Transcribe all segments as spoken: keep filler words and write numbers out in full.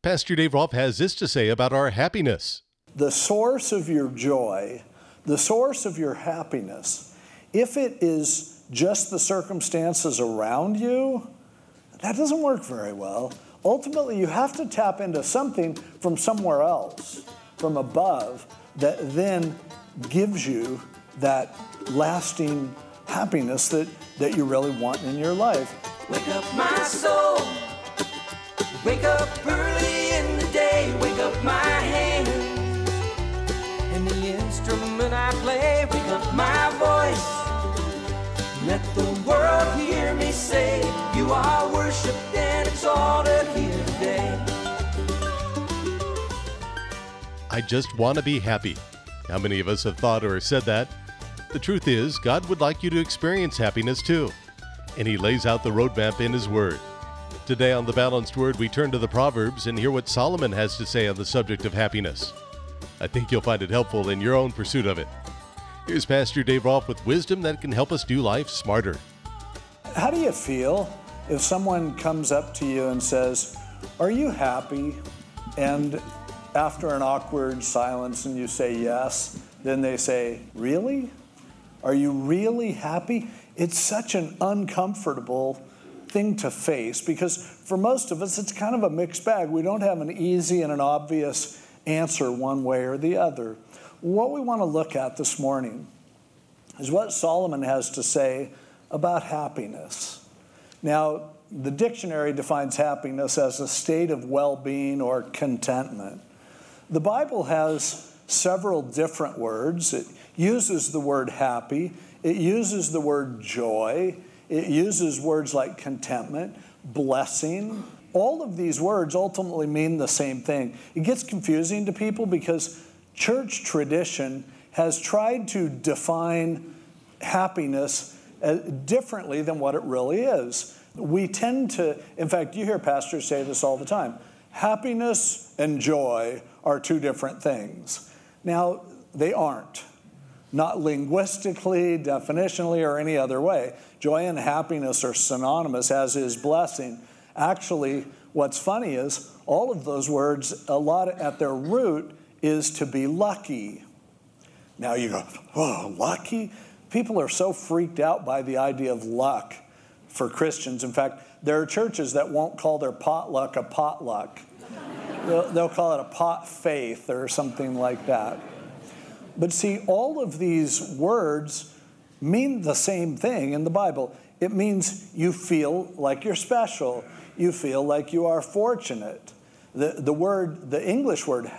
Pastor Dave Rolfe has this to say about our happiness. The source of your joy, the source of your happiness, if it is just the circumstances around you, that doesn't work very well. Ultimately, you have to tap into something from somewhere else, from above, that then gives you that lasting happiness that, that you really want in your life. Wake up my soul, wake up early in the day, wake up my hand, and the instrument I play, wake up my voice, let the world hear me say, you are worshipped and exalted here today. I just want to be happy. How many of us have thought or said that? The truth is, God would like you to experience happiness too, and He lays out the roadmap in His Word. Today on The Balanced Word, we turn to the Proverbs and hear what Solomon has to say on the subject of happiness. I think you'll find it helpful in your own pursuit of it. Here's Pastor Dave Rolfe with wisdom that can help us do life smarter. How do you feel if someone comes up to you and says, "Are you happy?" And after an awkward silence and you say yes, then they say, "Really? Are you really happy?" It's such an uncomfortable thing to face because for most of us, it's kind of a mixed bag. We don't have an easy and an obvious answer one way or the other. What we want to look at this morning is what Solomon has to say about happiness. Now, the dictionary defines happiness as a state of well-being or contentment. The Bible has several different words. It uses the word happy. It uses the word joy. It uses words like contentment, blessing. All of these words ultimately mean the same thing. It gets confusing to people because church tradition has tried to define happiness differently than what it really is. We tend to, in fact, you hear pastors say this all the time, happiness and joy are two different things. Now, they aren't. Not linguistically, definitionally, or any other way. Joy and happiness are synonymous, as is blessing. Actually, what's funny is all of those words, a lot at their root, is to be lucky. Now you go, oh, lucky? People are so freaked out by the idea of luck for Christians. In fact, there are churches that won't call their potluck a potluck. They'll, they'll call it a pot faith or something like that. But see, all of these words mean the same thing in the Bible. It means you feel like you're special. You feel like you are fortunate. The, the word, the English word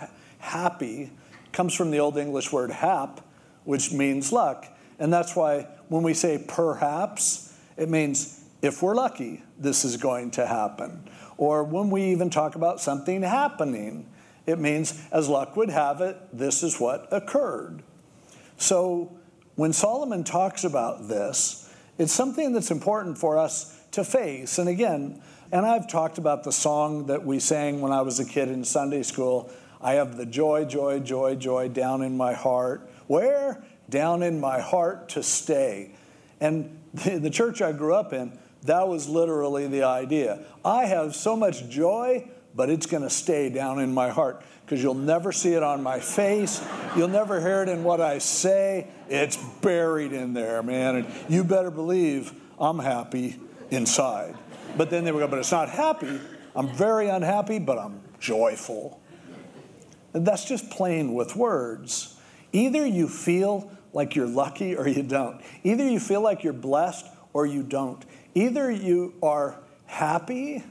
happy comes from the Old English word hap, which means luck. And that's why when we say perhaps, it means if we're lucky, this is going to happen. Or when we even talk about something happening, it means as luck would have it, this is what occurred. So when Solomon talks about this, it's something that's important for us to face. And again, and I've talked about the song that we sang when I was a kid in Sunday school. I have the joy, joy, joy, joy down in my heart. Where? Down in my heart to stay. And the, the church I grew up in, that was literally the idea. I have so much joy, but it's going to stay down in my heart because you'll never see it on my face. You'll never hear it in what I say. It's buried in there, man. And you better believe I'm happy inside. But then they would go, but it's not happy. I'm very unhappy, but I'm joyful. And that's just playing with words. Either you feel like you're lucky or you don't. Either you feel like you're blessed or you don't. Either you are happy,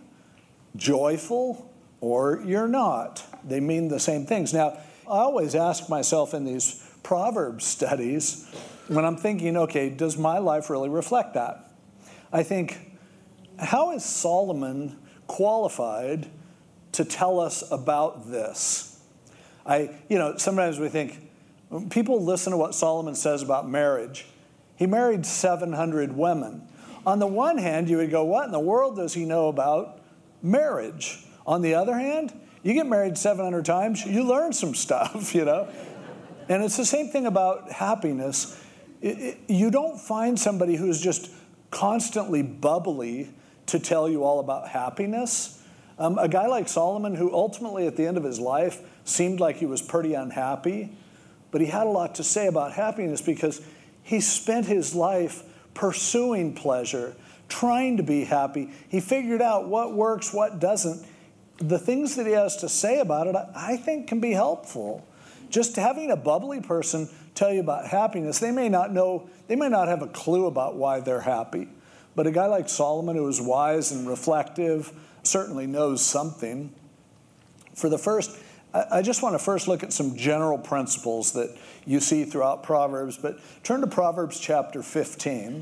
joyful, or you're not. They mean the same things. Now, I always ask myself in these Proverbs studies, when I'm thinking, okay, does my life really reflect that? I think, how is Solomon qualified to tell us about this? I, you know, sometimes we think, when people listen to what Solomon says about marriage. He married seven hundred women. On the one hand, you would go, what in the world does he know about marriage? On the other hand, you get married seven hundred times, you learn some stuff, you know. And it's the same thing about happiness. It, it, you don't find somebody who's just constantly bubbly to tell you all about happiness. Um, a guy like Solomon, who ultimately at the end of his life seemed like he was pretty unhappy, but he had a lot to say about happiness because he spent his life pursuing pleasure, trying to be happy. He figured out what works, what doesn't. The things that he has to say about it, I think, can be helpful. Just having a bubbly person tell you about happiness, they may not know, they may not have a clue about why they're happy. But a guy like Solomon, who is wise and reflective, certainly knows something. For the first, I just want to first look at some general principles that you see throughout Proverbs, but turn to Proverbs chapter fifteen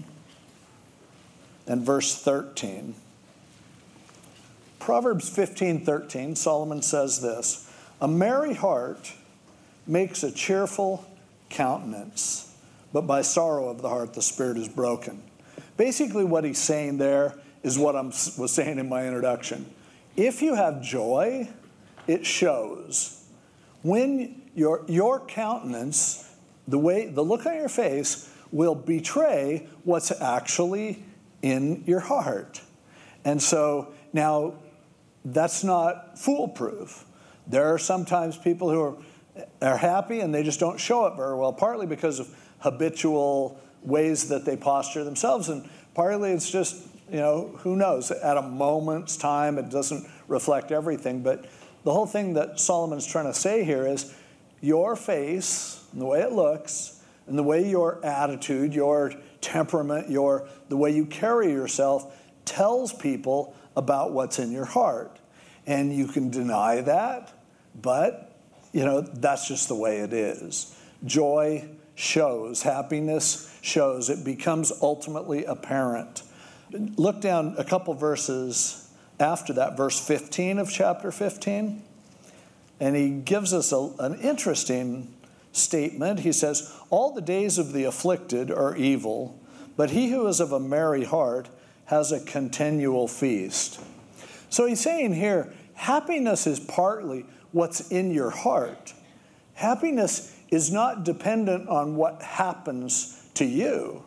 and verse thirteen. Proverbs fifteen thirteen, Solomon says this, "A merry heart makes a cheerful countenance, but by sorrow of the heart the spirit is broken." Basically what he's saying there is what I was saying in my introduction. If you have joy, it shows. When your, your countenance, the way, the look on your face will betray what's actually in your heart. And so now that's not foolproof. There are sometimes people who are, are happy and they just don't show it very well, partly because of habitual ways that they posture themselves, and partly it's just, you know, who knows, at a moment's time it doesn't reflect everything. But the whole thing that Solomon's trying to say here is your face and the way it looks and the way your attitude, your temperament, your the way you carry yourself tells people about what's in your heart. And you can deny that, but, you know, that's just the way it is. Joy shows, happiness shows, it becomes ultimately apparent. Look down a couple verses after that, verse fifteen of chapter fifteen, and he gives us a, an interesting statement. He says, "All the days of the afflicted are evil, but he who is of a merry heart has a continual feast." So he's saying here, happiness is partly what's in your heart. Happiness is not dependent on what happens to you,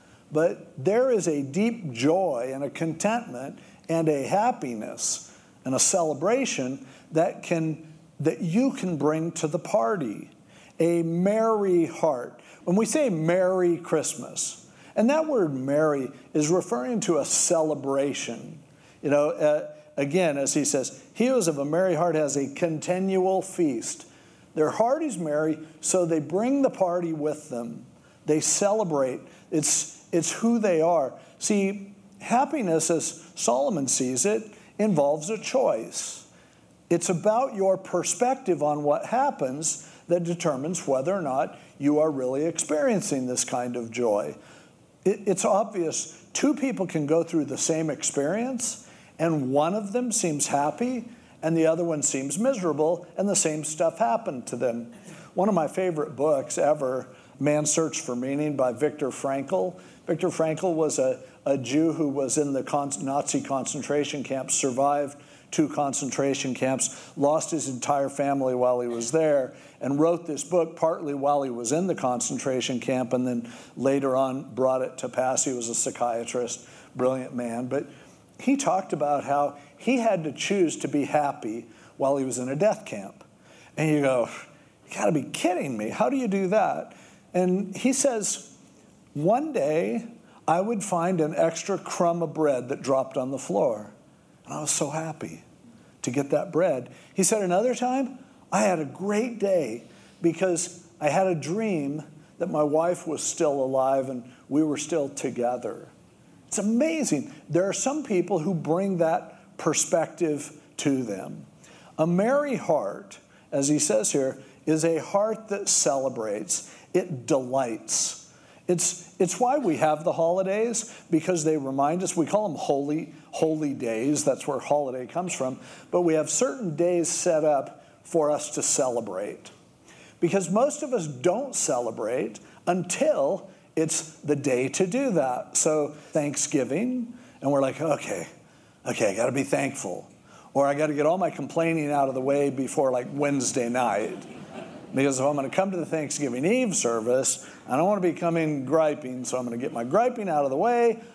but there is a deep joy and a contentment and a happiness and a celebration that can that you can bring to the party. A merry heart. When we say Merry Christmas, and that word merry is referring to a celebration. You know, uh, again, as he says, he who is of a merry heart has a continual feast. Their heart is merry, so they bring the party with them. They celebrate. It's, it's who they are. See, happiness, as Solomon sees it, involves a choice. It's about your perspective on what happens that determines whether or not you are really experiencing this kind of joy. It, it's obvious two people can go through the same experience, and one of them seems happy, and the other one seems miserable, and the same stuff happened to them. One of my favorite books ever, Man's Search for Meaning by Viktor Frankl. Viktor Frankl was a, a Jew who was in the con- Nazi concentration camps, survived two concentration camps, lost his entire family while he was there, and wrote this book partly while he was in the concentration camp, and then later on brought it to pass. He was a psychiatrist, brilliant man. But he talked about how he had to choose to be happy while he was in a death camp. And you go, you gotta be kidding me. How do you do that? And he says, one day I would find an extra crumb of bread that dropped on the floor. And I was so happy to get that bread. He said another time, I had a great day because I had a dream that my wife was still alive and we were still together. It's amazing. There are some people who bring that perspective to them. A merry heart, as he says here, is a heart that celebrates. It delights. It's, it's why we have the holidays, because they remind us. We call them holy, holy days. That's where holiday comes from. But we have certain days set up for us to celebrate. Because most of us don't celebrate until it's the day to do that. So Thanksgiving, and we're like, okay, okay, I got to be thankful. Or I got to get all my complaining out of the way before like Wednesday night. Because if I'm going to come to the Thanksgiving Eve service, I don't want to be coming griping, so I'm going to get my griping out of the way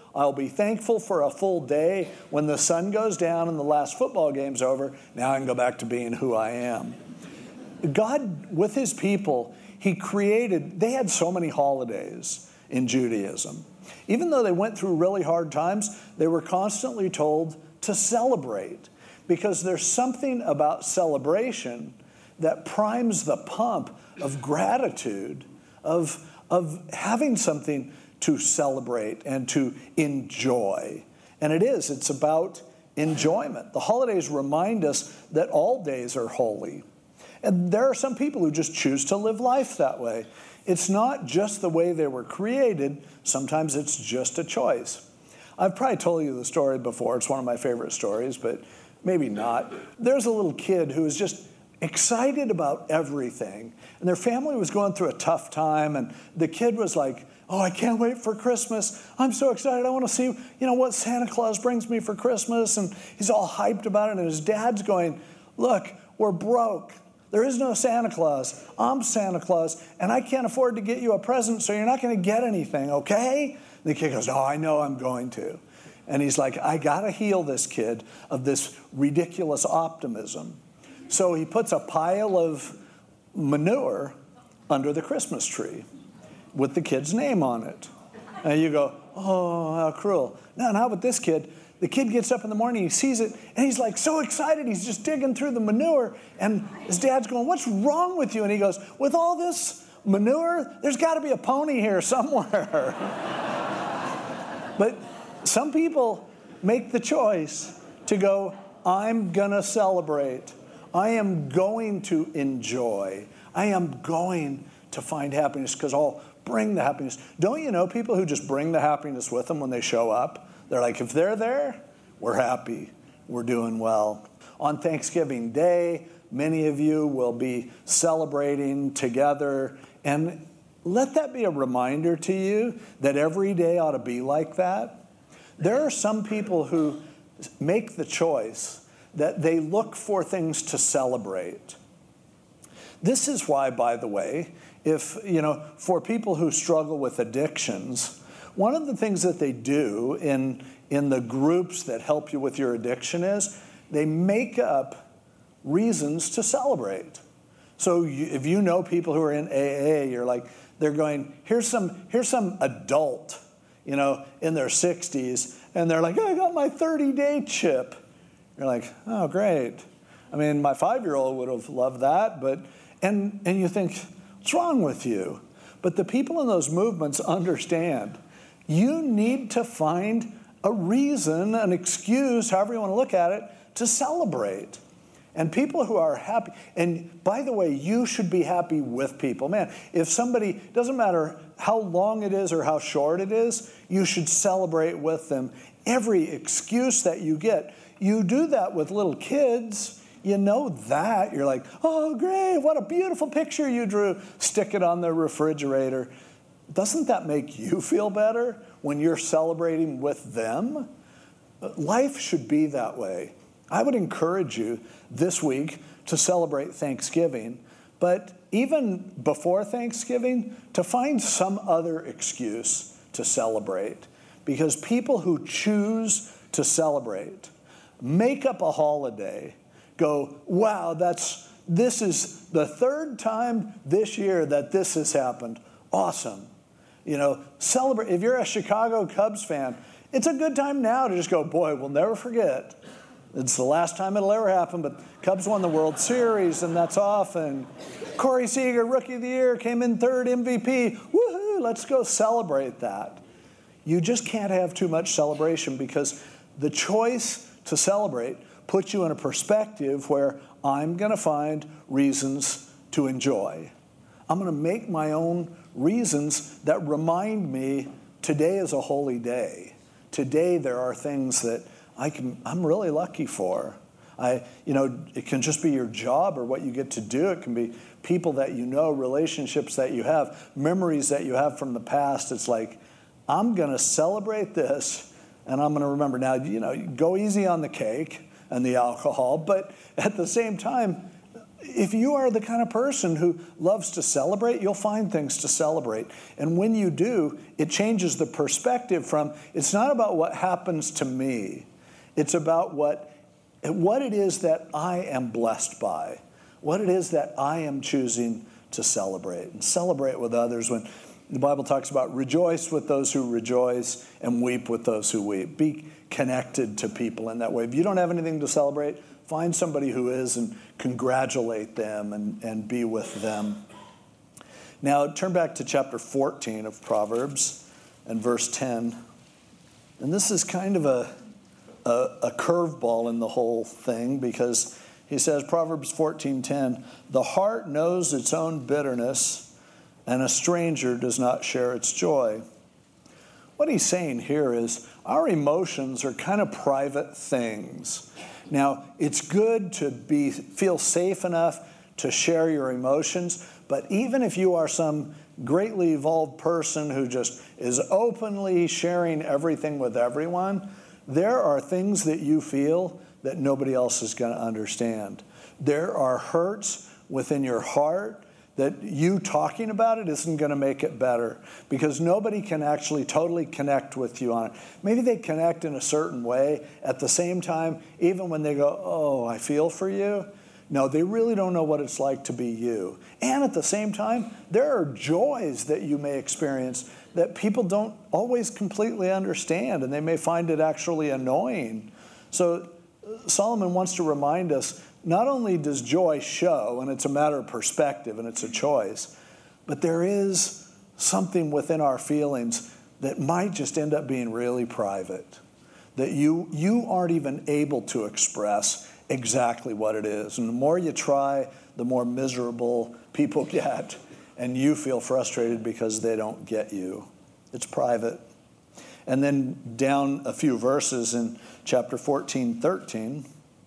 I'll be thankful for a full day. When the sun goes down and the last football game's over, now I can go back to being who I am. God, with his people, he created, they had so many holidays in Judaism. Even though they went through really hard times, they were constantly told to celebrate, because there's something about celebration that primes the pump of gratitude, of, of having something to celebrate and to enjoy. And it is, it's about enjoyment. The holidays remind us that all days are holy. And there are some people who just choose to live life that way. It's not just the way they were created. Sometimes it's just a choice. I've probably told you the story before. It's one of my favorite stories, but maybe not. There's a little kid who was just excited about everything. And their family was going through a tough time. And the kid was like, oh, I can't wait for Christmas. I'm so excited. I want to see, you know, what Santa Claus brings me for Christmas. And he's all hyped about it. And his dad's going, look, we're broke. There is no Santa Claus. I'm Santa Claus, and I can't afford to get you a present, so you're not going to get anything, okay? And the kid goes, oh, I know I'm going to. And he's like, I got to heal this kid of this ridiculous optimism. So he puts a pile of manure under the Christmas tree with the kid's name on it. And you go, oh, how cruel. Now, and how about this kid? The kid gets up in the morning, he sees it, and he's like so excited. He's just digging through the manure, and his dad's going, what's wrong with you? And he goes, with all this manure, there's got to be a pony here somewhere. But some people make the choice to go, I'm going to celebrate. I am going to enjoy. I am going to find happiness because I'll bring the happiness. Don't you know people who just bring the happiness with them when they show up? They're like, if they're there, we're happy. We're doing well. On Thanksgiving Day, many of you will be celebrating together. And let that be a reminder to you that every day ought to be like that. There are some people who make the choice that they look for things to celebrate. This is why, by the way, if, you know, for people who struggle with addictions, one of the things that they do in, in the groups that help you with your addiction is they make up reasons to celebrate. So you, if you know people who are in A A, you're like, they're going, here's some, here's some adult, you know, in their sixties, and they're like, oh, I got my thirty-day chip. You're like, oh, great. I mean, my five-year-old would have loved that, but, and, and you think, what's wrong with you? But the people in those movements understand you need to find a reason, an excuse, however you want to look at it, to celebrate. And people who are happy, and by the way, you should be happy with people. Man, if somebody, doesn't matter how long it is or how short it is, you should celebrate with them. Every excuse that you get, you do that with little kids. You know that. You're like, oh, great, what a beautiful picture you drew. Stick it on the refrigerator. Doesn't that make you feel better when you're celebrating with them? Life should be that way. I would encourage you this week to celebrate Thanksgiving, but even before Thanksgiving, to find some other excuse to celebrate. Because people who choose to celebrate, make up a holiday, go, wow, that's this is the third time this year that this has happened. Awesome. You know, celebrate. If you're a Chicago Cubs fan, it's a good time now to just go, boy, we'll never forget. It's the last time it'll ever happen, but Cubs won the World Series, and that's often. Corey Seager, Rookie of the Year, came in third M V P. Woohoo, let's go celebrate that. You just can't have too much celebration because the choice to celebrate puts you in a perspective where I'm going to find reasons to enjoy. I'm going to make my own reasons that remind me today is a holy day. Today there are things that I can, I'm really lucky for. I, you know, it can just be your job or what you get to do. It can be people that you know, relationships that you have, memories that you have from the past. It's like, I'm going to celebrate this, and I'm going to remember. Now, you know, go easy on the cake and the alcohol, but at the same time, If you are the kind of person who loves to celebrate, you'll find things to celebrate. And when you do, it changes the perspective from, it's not about what happens to me. It's about what, what it is that I am blessed by, what it is that I am choosing to celebrate. And celebrate with others. When the Bible talks about rejoice with those who rejoice and weep with those who weep. Be connected to people in that way. If you don't have anything to celebrate, find somebody who is and congratulate them and, and be with them. Now, turn back to chapter fourteen of Proverbs and verse ten. And this is kind of a, a, a curveball in the whole thing, because he says, Proverbs fourteen ten, the heart knows its own bitterness, and a stranger does not share its joy. What he's saying here is our emotions are kind of private things. Now, it's good to be feel safe enough to share your emotions, but even if you are some greatly evolved person who just is openly sharing everything with everyone, there are things that you feel that nobody else is going to understand. There are hurts within your heart that you talking about it isn't going to make it better, because nobody can actually totally connect with you on it. Maybe they connect in a certain way. At the same time, even when they go, oh, I feel for you, no, they really don't know what it's like to be you. And at the same time, there are joys that you may experience that people don't always completely understand, and they may find it actually annoying. So Solomon wants to remind us, not only does joy show, and it's a matter of perspective and it's a choice, but there is something within our feelings that might just end up being really private, that you you aren't even able to express exactly what it is. And the more you try, the more miserable people get, and you feel frustrated because they don't get you. It's private. And then down a few verses in chapter fourteen, thirteen,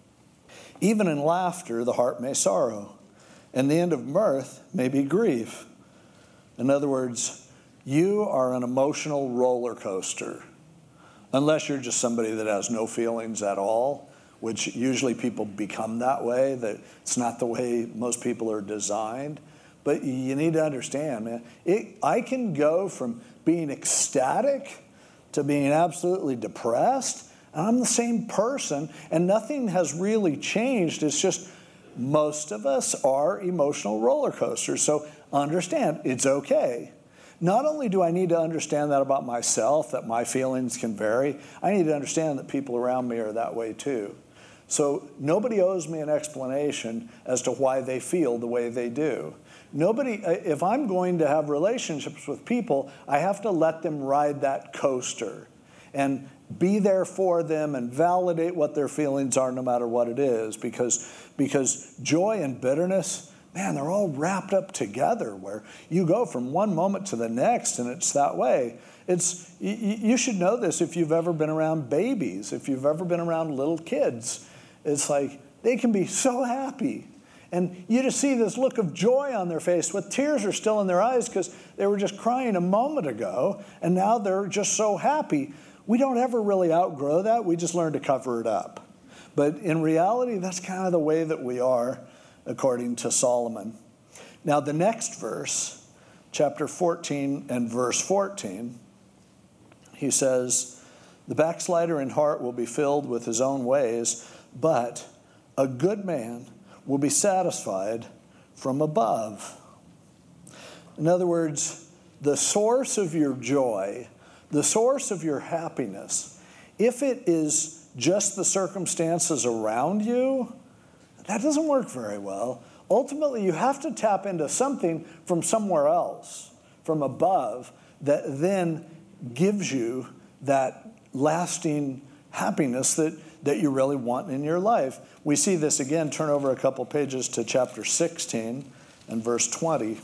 even in laughter, the heart may sorrow, and the end of mirth may be grief. In other words, you are an emotional roller coaster, unless you're just somebody that has no feelings at all, which usually people become that way, that it's not the way most people are designed. But you need to understand, man, it, I can go from being ecstatic to being absolutely depressed, and I'm the same person, and nothing has really changed. It's just most of us are emotional roller coasters. So understand, it's okay. Not only do I need to understand that about myself, that my feelings can vary, I need to understand that people around me are that way too. So nobody owes me an explanation as to why they feel the way they do. Nobody, if I'm going to have relationships with people, I have to let them ride that coaster and be there for them and validate what their feelings are no matter what it is. Because, because joy and bitterness, man, they're all wrapped up together, where you go from one moment to the next and it's that way. It's you, you should know this if you've ever been around babies, if you've ever been around little kids. It's like they can be so happy. And you just see this look of joy on their face with tears are still in their eyes because they were just crying a moment ago, and now they're just so happy. We don't ever really outgrow that. We just learn to cover it up. But in reality, that's kind of the way that we are, according to Solomon. Now, the next verse, chapter fourteen and verse fourteen, he says, the backslider in heart will be filled with his own ways, but a good man will be satisfied from above. In other words, the source of your joy, the source of your happiness, if it is just the circumstances around you, that doesn't work very well. Ultimately, you have to tap into something from somewhere else, from above, that then gives you that lasting happiness that, that you really want in your life. We see this again. Turn over a couple pages to chapter sixteen and verse twenty,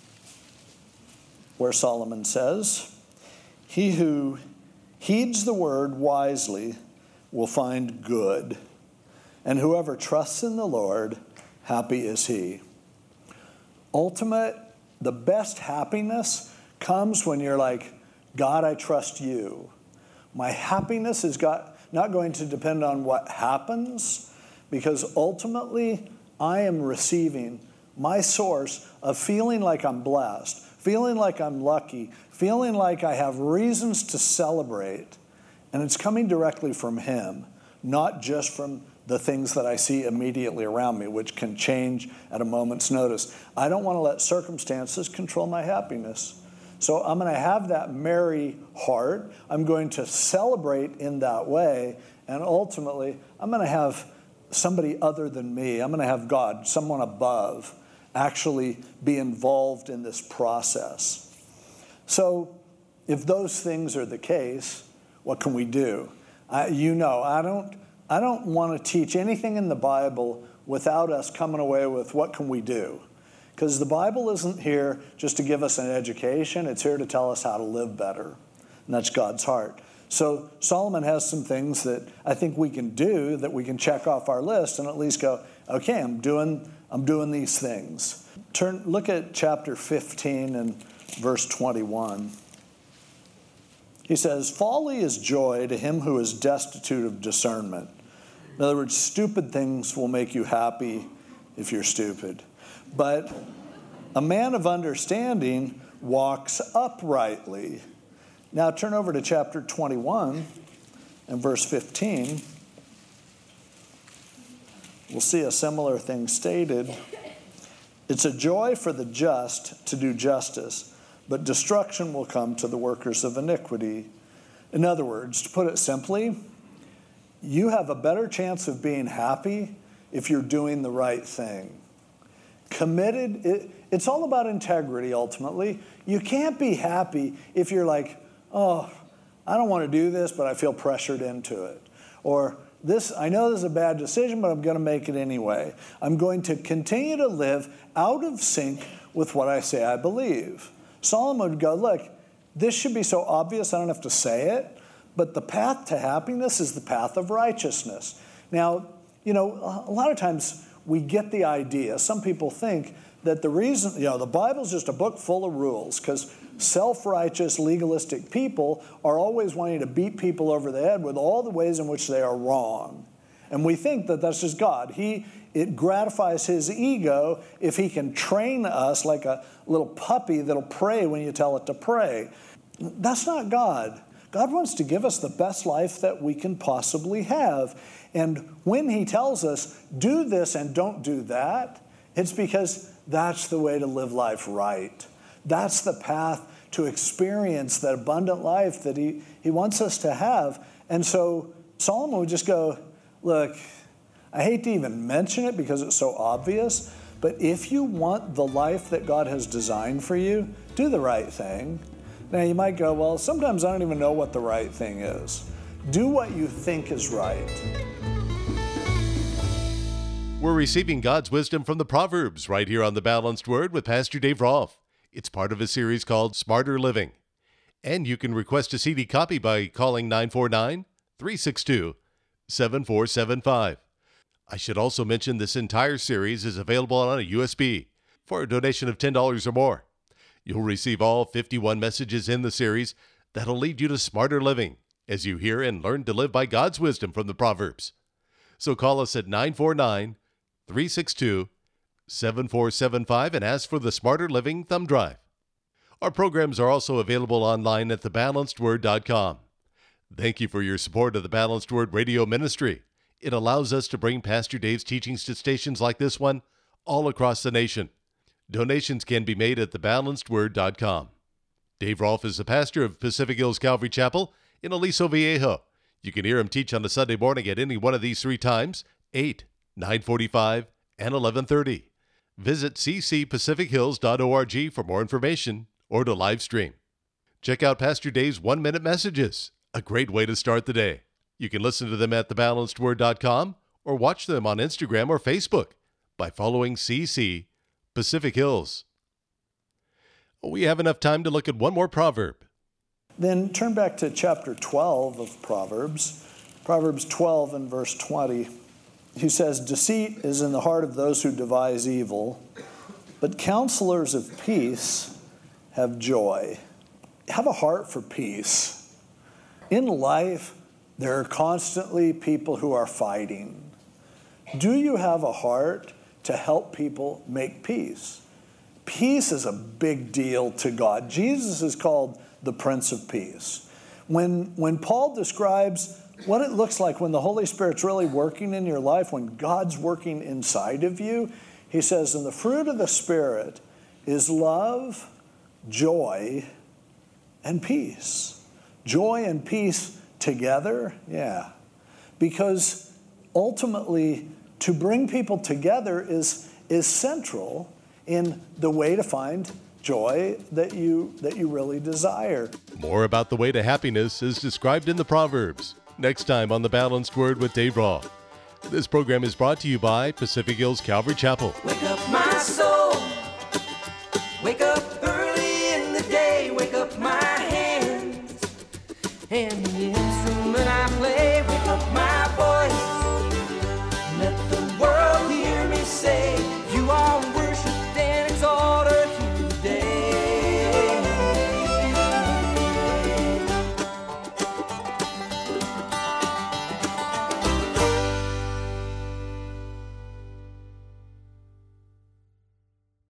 where Solomon says, he who heeds the word wisely will find good, and whoever trusts in the Lord, happy is he. Ultimate, the best happiness comes when you're like, God, I trust you. My happiness is got, not going to depend on what happens, because ultimately, I am receiving my source of feeling like I'm blessed, feeling like I'm lucky, feeling like I have reasons to celebrate, and it's coming directly from Him, not just from the things that I see immediately around me, which can change at a moment's notice. I don't want to let circumstances control my happiness. So I'm going to have that merry heart. I'm going to celebrate in that way. And ultimately, I'm going to have somebody other than me. I'm going to have God, someone above, actually be involved in this process. So if those things are the case, what can we do? I, you know, I don't, I don't want to teach anything in the Bible without us coming away with what can we do. Because the Bible isn't here just to give us an education. It's here to tell us how to live better. And that's God's heart. So Solomon has some things that I think we can do that we can check off our list and at least go, okay, I'm doing, I'm doing these things. Turn, look at chapter fifteen and verse twenty-one. He says, folly is joy to him who is destitute of discernment. In other words, stupid things will make you happy if you're stupid. But a man of understanding walks uprightly. Now turn over to chapter twenty-one and verse fifteen. We'll see a similar thing stated. It's a joy for the just to do justice, but destruction will come to the workers of iniquity. In other words, to put it simply, you have a better chance of being happy if you're doing the right thing. Committed, it, it's all about integrity ultimately. You can't be happy if you're like, oh, I don't want to do this, but I feel pressured into it. Or this, I know this is a bad decision, but I'm going to make it anyway. I'm going to continue to live out of sync with what I say I believe. Solomon would go, look, this should be so obvious I don't have to say it, but the path to happiness is the path of righteousness. Now, you know, a lot of times we get the idea, some people think that the reason, you know, the Bible's just a book full of rules because self-righteous, legalistic people are always wanting to beat people over the head with all the ways in which they are wrong. And we think that that's just God. He, it gratifies his ego if he can train us like a little puppy that'll pray when you tell it to pray. That's not God. God wants to give us the best life that we can possibly have. And when he tells us, do this and don't do that, it's because that's the way to live life right. That's the path to experience that abundant life that he, he wants us to have. And so Solomon would just go, look, I hate to even mention it because it's so obvious, but if you want the life that God has designed for you, do the right thing. Now you might go, well, sometimes I don't even know what the right thing is. Do what you think is right. We're receiving God's wisdom from the Proverbs right here on The Balanced Word with Pastor Dave Rolfe. It's part of a series called Smarter Living. And you can request a C D copy by calling nine four nine, three six two, seven four seven five. I should also mention this entire series is available on a U S B for a donation of ten dollars or more. You'll receive all fifty-one messages in the series that'll lead you to smarter living as you hear and learn to live by God's wisdom from the Proverbs. So call us at nine four nine, three six two, seven four seven five and ask for the Smarter Living Thumb Drive. Our programs are also available online at the balanced word dot com. Thank you for your support of the Balanced Word Radio Ministry. It allows us to bring Pastor Dave's teachings to stations like this one all across the nation. Donations can be made at the balanced word dot com. Dave Rolfe is the pastor of Pacific Hills Calvary Chapel in Aliso Viejo. You can hear him teach on a Sunday morning at any one of these three times, eight, nine forty-five, and eleven thirty. Visit c c pacific hills dot org for more information or to live stream. Check out Pastor Dave's one-minute messages, a great way to start the day. You can listen to them at the balanced word dot com or watch them on Instagram or Facebook by following C C Pacific Hills. We have enough time to look at one more proverb. Then turn back to chapter twelve of Proverbs. Proverbs twelve and verse twenty. He says, deceit is in the heart of those who devise evil, but counselors of peace have joy. Have a heart for peace. In life, there are constantly people who are fighting. Do you have a heart to help people make peace. Peace is a big deal to God. Jesus is called the Prince of Peace. When, when Paul describes what it looks like when the Holy Spirit's really working in your life, when God's working inside of you, he says, and the fruit of the Spirit is love, joy, and peace. Joy and peace together, yeah. Because ultimately, to bring people together is, is central in the way to find joy that you, that you really desire. More about the way to happiness is described in the Proverbs. Next time on The Balanced Word with Dave Roth. This program is brought to you by Pacific Hills Calvary Chapel. Wake up my soul. Wake up.